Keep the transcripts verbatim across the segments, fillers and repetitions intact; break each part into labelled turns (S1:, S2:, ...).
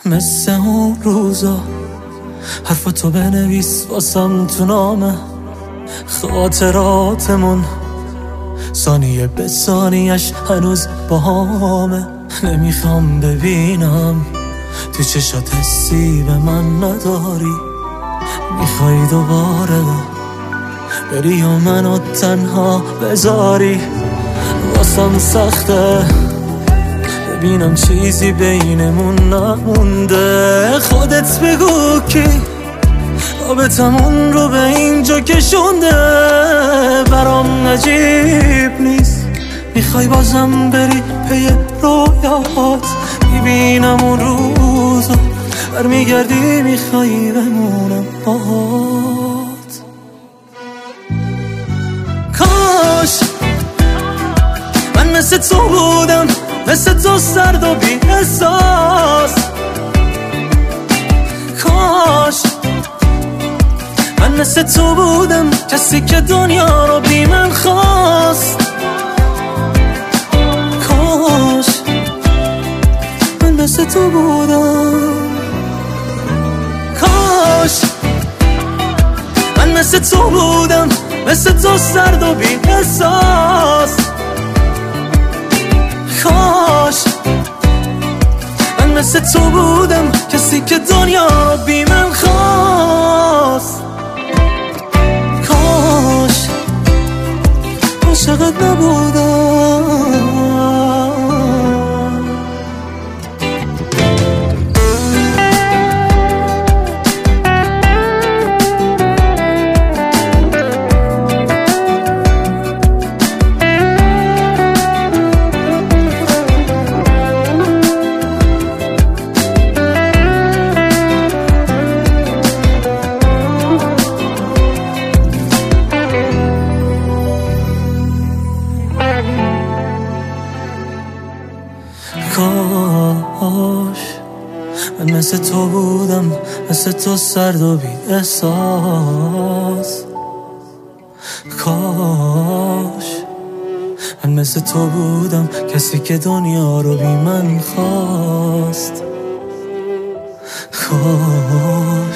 S1: مثل اون روزا حرفتو بنویس واسم تو نامه، خاطراتمون ثانیه به ثانیش هنوز با همه. نمیخوام ببینم تو چشات حسی به من نداری، میخوای دوباره بری و منو تنها بذاری. واسم سخته ببینم چیزی بینمون نمونده، خودت بگو کی آبتمون رو به اینجا کشونده. برام عجیب نیست میخوای بازم بری پی رویات، میبینم اون روزا برمیگردی میخوای بمونم باهات. کاش من مثل تو بودم، مثل تو سرد و بی احساس. کاش من مثل تو بودم، کسی که دنیا رو بی من خواست. کاش من مثل تو بودم. کاش من مثل تو بودم، مثل تو سرد و بی احساس. کاش من مثل تو بودم، کسی که دنیا رو بی من خواست. کاش عاشقت نبودم. کاش من مثل تو بودم، مثل تو سرد و بی احساس. کاش من مثل تو بودم، کسی که دنیا رو بی من خواست. کاش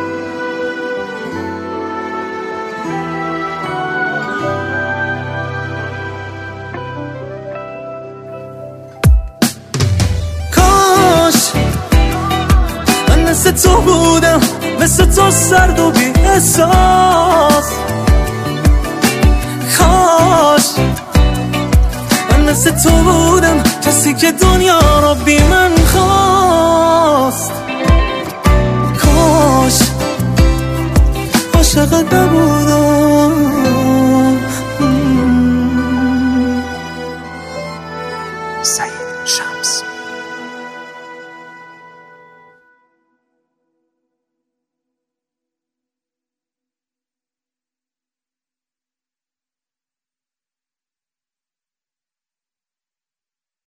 S1: مثل تو بودم، مثل تو سرد و بی احساس. کاش من مثل تو بودم، کسی که دنیا رو بی من خواست. کاش عاشقت نبودم.